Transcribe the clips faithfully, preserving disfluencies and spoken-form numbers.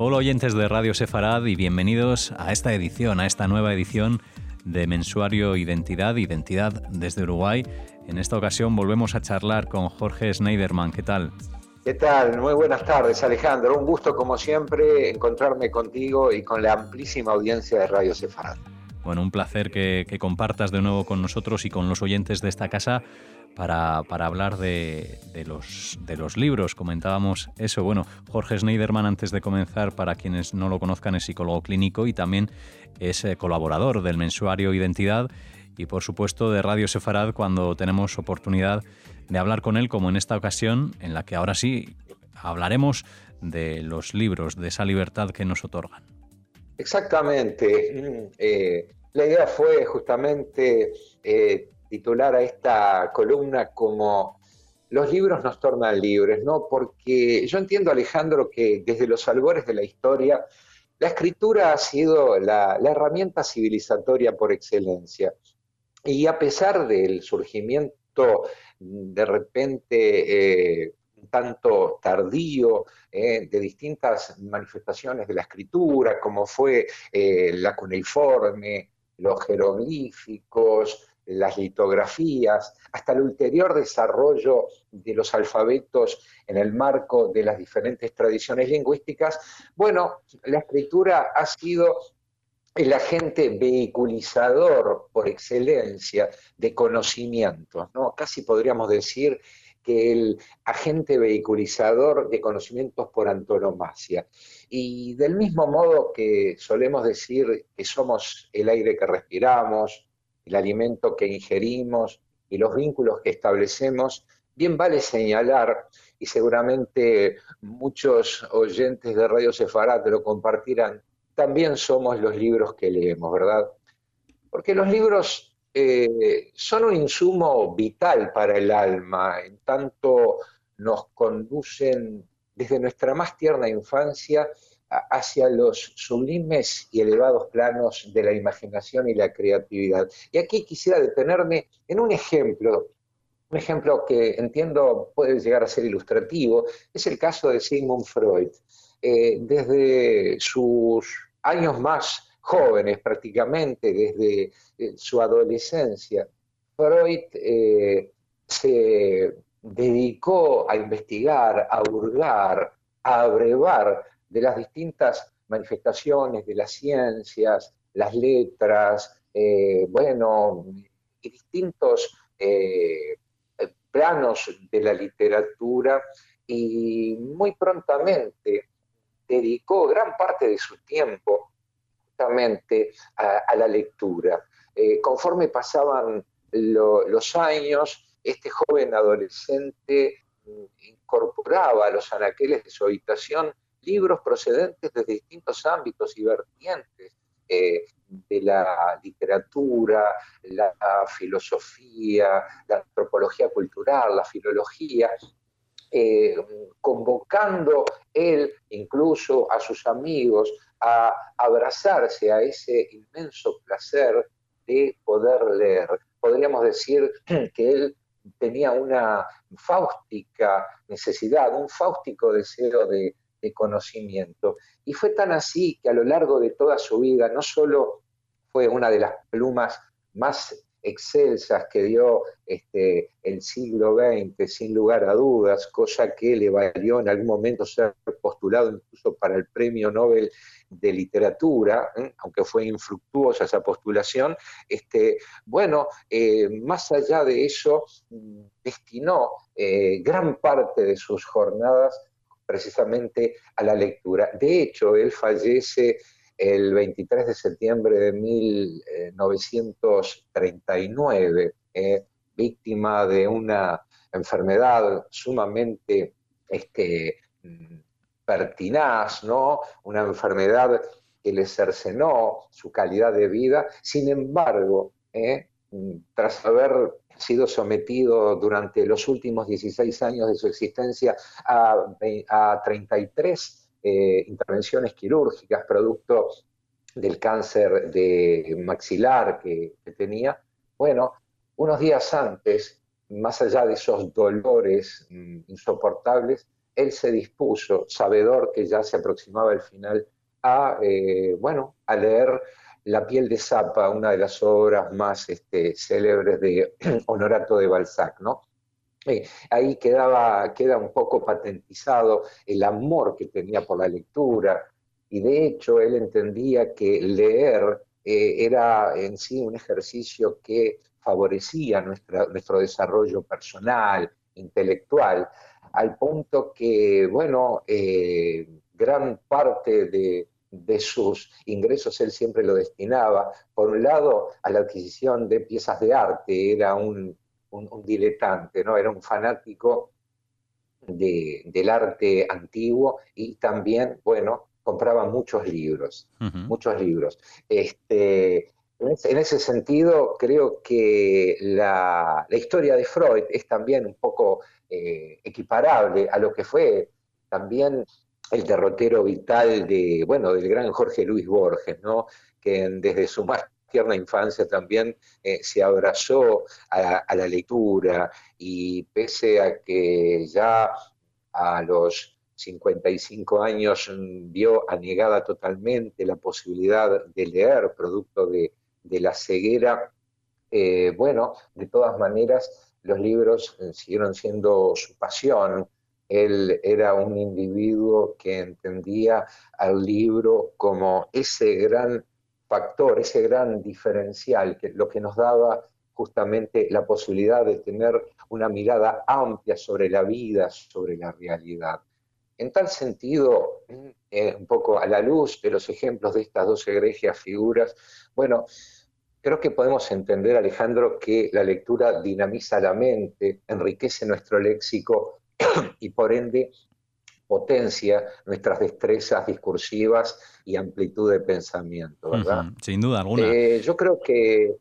Hola oyentes de Radio Sefarad y bienvenidos a esta edición, a esta nueva edición de Mensuario Identidad, Identidad desde Uruguay. En esta ocasión volvemos a charlar con Jorge Schneiderman. ¿Qué tal? ¿Qué tal? Muy buenas tardes, Alejandro. Un gusto, como siempre, encontrarme contigo y con la amplísima audiencia de Radio Sefarad. Bueno, un placer que, que compartas de nuevo con nosotros y con los oyentes de esta casa para, para hablar de, de, los, de los libros. Comentábamos eso. Bueno, Jorge Schneiderman, antes de comenzar, para quienes no lo conozcan, es psicólogo clínico y también es eh, colaborador del Mensuario Identidad y, por supuesto, de Radio Sefarad cuando tenemos oportunidad de hablar con él, como en esta ocasión, en la que ahora sí hablaremos de los libros, de esa libertad que nos otorgan. Exactamente. Eh, la idea fue justamente eh, titular a esta columna como Los libros nos tornan libres, ¿no? Porque yo entiendo, Alejandro, que desde los albores de la historia, la escritura ha sido la, la herramienta civilizatoria por excelencia. Y a pesar del surgimiento de repente eh, un tanto tardío eh, de distintas manifestaciones de la escritura, como fue eh, la cuneiforme, los jeroglíficos, las litografías, hasta el ulterior desarrollo de los alfabetos en el marco de las diferentes tradiciones lingüísticas, bueno, la escritura ha sido el agente vehiculizador por excelencia de conocimientos, ¿no? Casi podríamos decir que el agente vehiculizador de conocimientos por antonomasia. Y del mismo modo que solemos decir que somos el aire que respiramos, el alimento que ingerimos y los vínculos que establecemos, bien vale señalar, y seguramente muchos oyentes de Radio Sefarad lo compartirán, también somos los libros que leemos, ¿verdad? Porque los libros eh, son un insumo vital para el alma, en tanto nos conducen desde nuestra más tierna infancia hacia los sublimes y elevados planos de la imaginación y la creatividad. Y aquí quisiera detenerme en un ejemplo, un ejemplo que entiendo puede llegar a ser ilustrativo, es el caso de Sigmund Freud. Eh, desde sus años más jóvenes, prácticamente desde eh, su adolescencia, Freud eh, se dedicó a investigar, a hurgar, a abrevar de las distintas manifestaciones de las ciencias, las letras, eh, bueno, y distintos eh, planos de la literatura, y muy prontamente dedicó gran parte de su tiempo justamente a, a la lectura. Eh, conforme pasaban lo, los años, este joven adolescente incorporaba a los anaqueles de su habitación libros procedentes de distintos ámbitos y vertientes eh, de la literatura, la filosofía, la antropología cultural, la filología, Eh, convocando él incluso a sus amigos a abrazarse a ese inmenso placer de poder leer. Podríamos decir que él tenía una fáustica necesidad, un fáustico deseo de, de conocimiento. Y fue tan así que a lo largo de toda su vida no solo fue una de las plumas más excelsas que dio este, el siglo veinte, sin lugar a dudas, cosa que le valió en algún momento ser postulado incluso para el Premio Nobel de Literatura, ¿eh? Aunque fue infructuosa esa postulación. Este, bueno, eh, más allá de eso, destinó eh, gran parte de sus jornadas precisamente a la lectura. De hecho, él fallece el veintitrés de septiembre de mil novecientos treinta y nueve, eh, víctima de una enfermedad sumamente este, pertinaz, ¿no? Una enfermedad que le cercenó su calidad de vida. Sin embargo, eh, tras haber sido sometido durante los últimos dieciséis años de su existencia a, a treinta y tres Eh, intervenciones quirúrgicas producto del cáncer de maxilar que, que tenía, bueno, unos días antes, más allá de esos dolores mmm, insoportables, él se dispuso, sabedor que ya se aproximaba el final, a, eh, bueno, a leer La piel de Zapa, una de las obras más este, célebres de Honorato de Balzac, ¿no? Eh, ahí quedaba, queda un poco patentizado el amor que tenía por la lectura, y de hecho él entendía que leer eh, era en sí un ejercicio que favorecía nuestra, nuestro desarrollo personal, intelectual, al punto que, bueno, eh, gran parte de, de sus ingresos él siempre lo destinaba, por un lado, a la adquisición de piezas de arte. Era un un, un diletante, ¿no? Era un fanático de, del arte antiguo, y también, bueno, compraba muchos libros, Ujú. muchos libros. Este, en, ese, en ese sentido, creo que la, la, historia de Freud es también un poco eh, equiparable a lo que fue también el derrotero vital de, bueno, del gran Jorge Luis Borges, ¿no? Que desde su más tierna infancia también eh, se abrazó a, a la lectura, y pese a que ya a los cincuenta y cinco años vio anegada totalmente la posibilidad de leer, producto de, de la ceguera, eh, bueno, de todas maneras los libros eh, siguieron siendo su pasión. Él era un individuo que entendía al libro como ese gran factor, ese gran diferencial, que lo que nos daba justamente la posibilidad de tener una mirada amplia sobre la vida, sobre la realidad. En tal sentido, eh, un poco a la luz de los ejemplos de estas dos egregias figuras, bueno, creo que podemos entender, Alejandro, que la lectura dinamiza la mente, enriquece nuestro léxico y por ende potencia nuestras destrezas discursivas y amplitud de pensamiento, ¿verdad? Ujú, sin duda alguna. Eh, yo creo que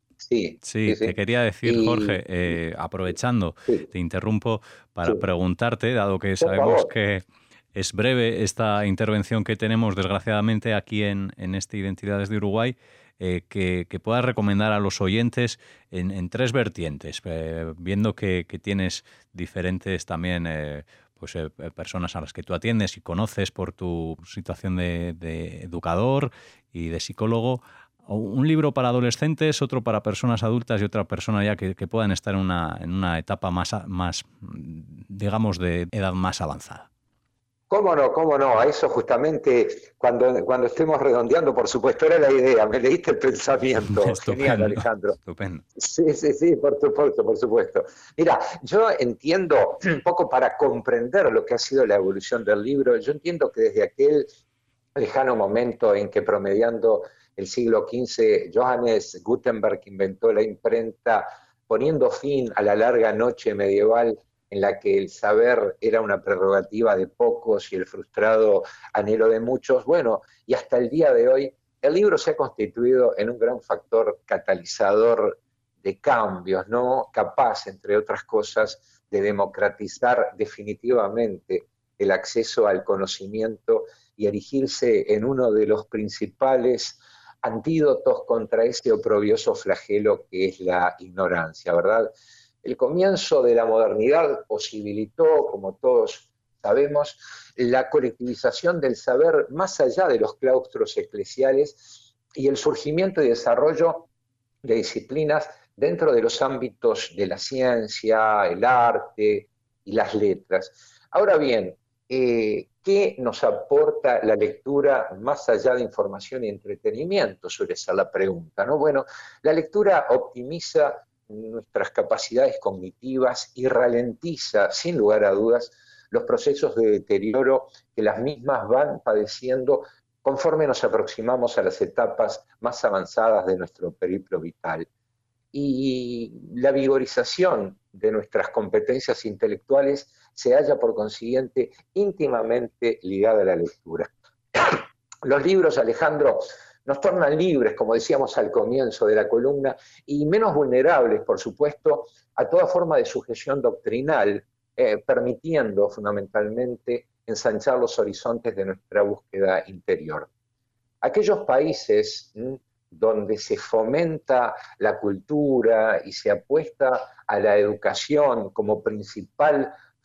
sí, sí, Sí, te sí. quería decir, Y Jorge, eh, aprovechando, sí, te interrumpo para sí, preguntarte, dado que por sabemos favor. que es breve esta intervención que tenemos, desgraciadamente, aquí en, en este Identidades de Uruguay, eh, que, que puedas recomendar a los oyentes en, en tres vertientes, eh, viendo que, que tienes diferentes también eh, pues, eh, personas a las que tú atiendes y conoces por tu situación de, de educador y de psicólogo. Un libro para adolescentes, otro para personas adultas y otra persona ya que, que puedan estar en una, en una etapa más, más, digamos, de edad más avanzada. ¿Cómo no? ¿Cómo no? A eso justamente, cuando, cuando estemos redondeando, por supuesto, era la idea. Me leíste el pensamiento. Genial, Estupendo, Alejandro. estupendo. Sí, sí, sí, por supuesto, por supuesto. Mira, yo entiendo un poco, para comprender lo que ha sido la evolución del libro, yo entiendo que desde aquel lejano momento en que, promediando el siglo quince, Johannes Gutenberg inventó la imprenta, poniendo fin a la larga noche medieval en la que el saber era una prerrogativa de pocos y el frustrado anhelo de muchos, bueno, y hasta el día de hoy, el libro se ha constituido en un gran factor catalizador de cambios, ¿no? Capaz, entre otras cosas, de democratizar definitivamente el acceso al conocimiento y erigirse en uno de los principales antídotos contra ese oprobioso flagelo que es la ignorancia, ¿verdad? El comienzo de la modernidad posibilitó, como todos sabemos, la colectivización del saber más allá de los claustros eclesiales y el surgimiento y desarrollo de disciplinas dentro de los ámbitos de la ciencia, el arte y las letras. Ahora bien, eh, ¿qué nos aporta la lectura más allá de información y entretenimiento? Suele ser la pregunta, ¿no? Bueno, la lectura optimiza nuestras capacidades cognitivas y ralentiza, sin lugar a dudas, los procesos de deterioro que las mismas van padeciendo conforme nos aproximamos a las etapas más avanzadas de nuestro periplo vital. Y la vigorización de nuestras competencias intelectuales se halla, por consiguiente, íntimamente ligada a la lectura. Los libros, Alejandro, nos tornan libres, como decíamos al comienzo de la columna, y menos vulnerables, por supuesto, a toda forma de sujeción doctrinal, eh, permitiendo fundamentalmente ensanchar los horizontes de nuestra búsqueda interior. Aquellos países ¿m? donde se fomenta la cultura y se apuesta a la educación como principal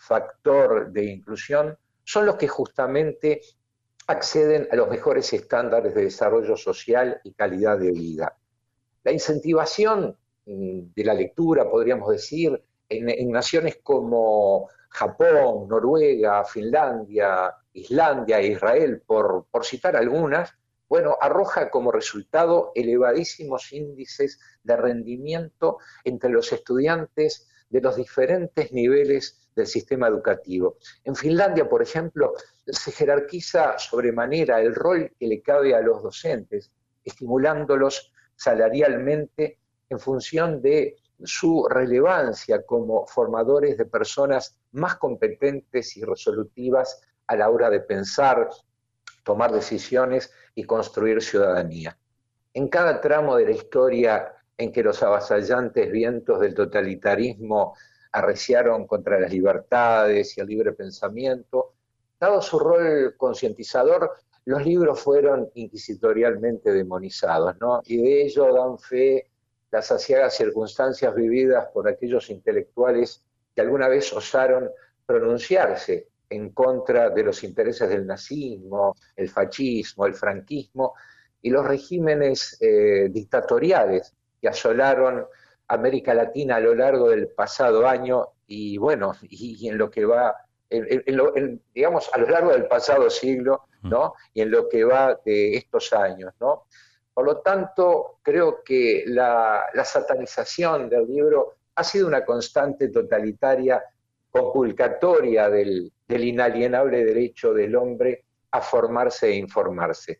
factor de inclusión son los que justamente acceden a los mejores estándares de desarrollo social y calidad de vida. La incentivación de la lectura, podríamos decir, en, en naciones como Japón, Noruega, Finlandia, Islandia e Israel, por, por citar algunas, bueno, arroja como resultado elevadísimos índices de rendimiento entre los estudiantes de los diferentes niveles del sistema educativo. En Finlandia, por ejemplo, se jerarquiza sobremanera el rol que le cabe a los docentes, estimulándolos salarialmente en función de su relevancia como formadores de personas más competentes y resolutivas a la hora de pensar, tomar decisiones y construir ciudadanía. En cada tramo de la historia en que los avasallantes vientos del totalitarismo arreciaron contra las libertades y el libre pensamiento, dado su rol concientizador, los libros fueron inquisitorialmente demonizados, ¿no? Y de ello dan fe las aciagas circunstancias vividas por aquellos intelectuales que alguna vez osaron pronunciarse en contra de los intereses del nazismo, el fascismo, el franquismo y los regímenes eh, dictatoriales que asolaron América Latina a lo largo del pasado año y bueno, y, y en lo que va, en, en lo, en, digamos, a lo largo del pasado siglo, ¿no? Y en lo que va de estos años, ¿no? Por lo tanto, creo que la, la satanización del libro ha sido una constante totalitaria conculcatoria del, del inalienable derecho del hombre a formarse e informarse.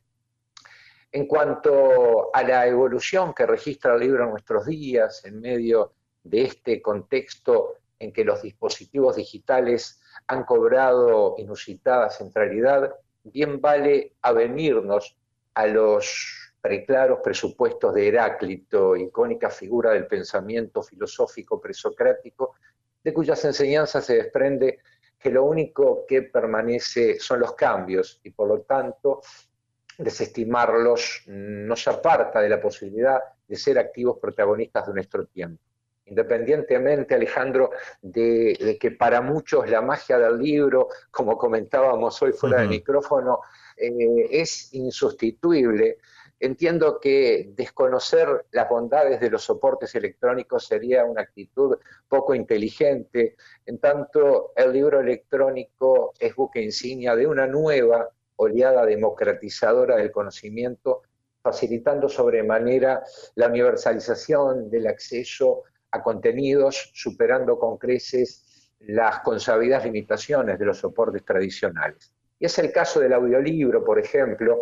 En cuanto a la evolución que registra el libro en nuestros días, en medio de este contexto en que los dispositivos digitales han cobrado inusitada centralidad, bien vale avenirnos a los preclaros presupuestos de Heráclito, icónica figura del pensamiento filosófico presocrático, de cuyas enseñanzas se desprende que lo único que permanece son los cambios y por lo tanto desestimarlos nos aparta de la posibilidad de ser activos protagonistas de nuestro tiempo. Independientemente, Alejandro, de, de que para muchos la magia del libro, como comentábamos hoy fuera uh-huh. del micrófono, eh, es insustituible. Entiendo que desconocer las bondades de los soportes electrónicos sería una actitud poco inteligente, en tanto el libro electrónico es buque insignia de una nueva oleada democratizadora del conocimiento, facilitando sobremanera la universalización del acceso a contenidos, superando con creces las consabidas limitaciones de los soportes tradicionales. Y es el caso del audiolibro, por ejemplo,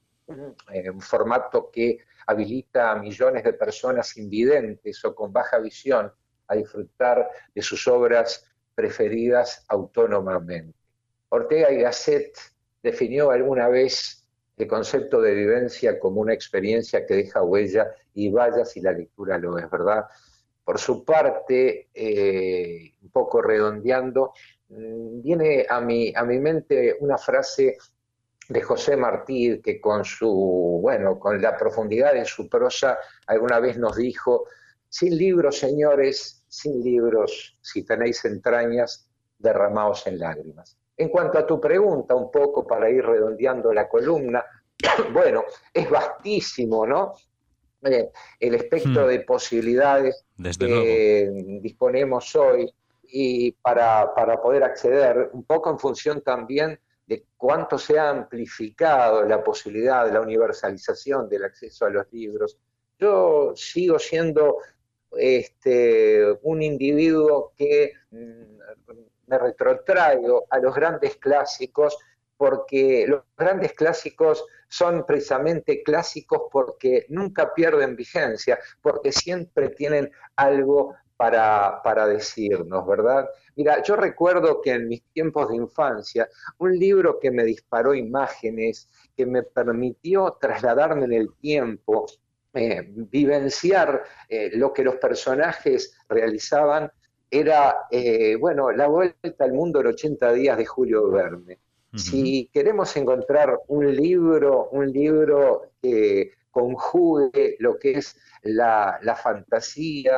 un formato que habilita a millones de personas invidentes o con baja visión a disfrutar de sus obras preferidas autónomamente. Ortega y Gasset definió alguna vez el concepto de vivencia como una experiencia que deja huella y vaya si la lectura lo es, ¿verdad? Por su parte, eh, un poco redondeando, viene a mi, a mi mente una frase de José Martí, que con su, bueno, con la profundidad de su prosa, alguna vez nos dijo: sin libros, señores, sin libros, si tenéis entrañas, derramaos en lágrimas. En cuanto a tu pregunta, un poco para ir redondeando la columna, bueno, es vastísimo, ¿no? Eh, el espectro hmm. de posibilidades Desde que luego. disponemos hoy y para, para poder acceder, un poco en función también de cuánto se ha amplificado la posibilidad de la universalización del acceso a los libros. Yo sigo siendo este, un individuo que me retrotraigo a los grandes clásicos, porque los grandes clásicos son precisamente clásicos porque nunca pierden vigencia, porque siempre tienen algo para, para decirnos, ¿verdad? Mira, yo recuerdo que en mis tiempos de infancia, un libro que me disparó imágenes, que me permitió trasladarme en el tiempo, eh, vivenciar eh, lo que los personajes realizaban, era, eh, bueno, La Vuelta al Mundo en ochenta días de Julio Verne. Uh-huh. Si queremos encontrar un libro, un libro que conjugue lo que es la, la fantasía,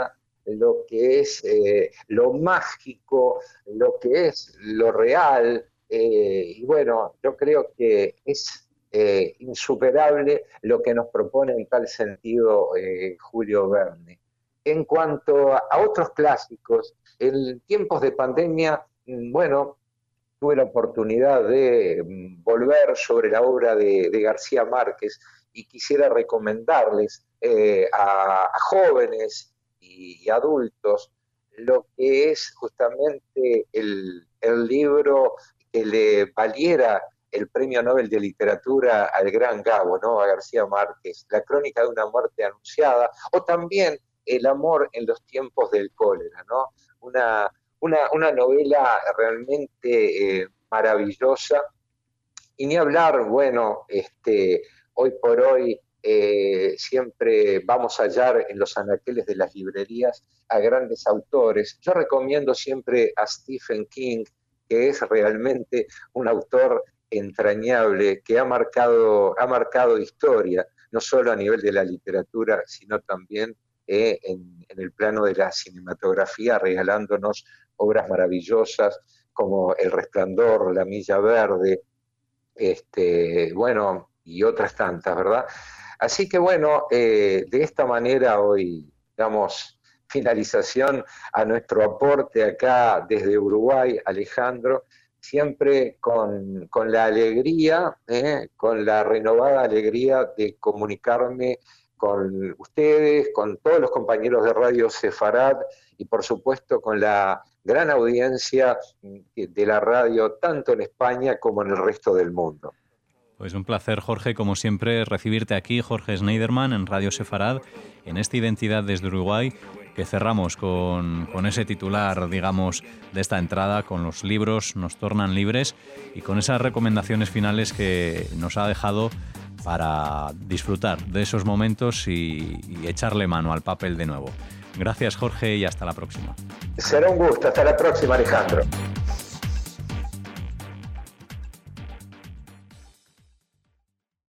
lo que es eh, lo mágico, lo que es lo real, eh, y bueno, yo creo que es eh, insuperable lo que nos propone en tal sentido eh, Julio Verne. En cuanto a, a otros clásicos, en tiempos de pandemia, bueno, tuve la oportunidad de volver sobre la obra de, de García Márquez y quisiera recomendarles eh, a, a jóvenes y, y adultos lo que es justamente el, el libro que le valiera el Premio Nobel de Literatura al gran Gabo, ¿no? A García Márquez, La crónica de una muerte anunciada, o también El amor en los tiempos del cólera, ¿no? Una, una, una novela realmente eh, maravillosa. Y ni hablar, bueno, este, hoy por hoy eh, siempre vamos a hallar en los anaqueles de las librerías a grandes autores. Yo recomiendo siempre a Stephen King, que es realmente un autor entrañable, que ha marcado, ha marcado historia, no solo a nivel de la literatura, sino también eh, en, en el plano de la cinematografía, regalándonos obras maravillosas como El Resplandor, La Milla Verde, este, bueno, y otras tantas, ¿verdad? Así que bueno, eh, de esta manera hoy damos finalización a nuestro aporte acá desde Uruguay, Alejandro, siempre con, con la alegría, eh, con la renovada alegría de comunicarme con ustedes, con todos los compañeros de Radio Sefarad y por supuesto con la gran audiencia de la radio, tanto en España como en el resto del mundo. Pues un placer, Jorge, como siempre, recibirte aquí, Jorge Schneiderman, en Radio Sefarad, en esta Identidad desde Uruguay, que cerramos con, con ese titular, digamos, de esta entrada, con los libros nos tornan libres y con esas recomendaciones finales que nos ha dejado para disfrutar de esos momentos y, y echarle mano al papel de nuevo. Gracias, Jorge, y hasta la próxima. Será un gusto. Hasta la próxima, Alejandro.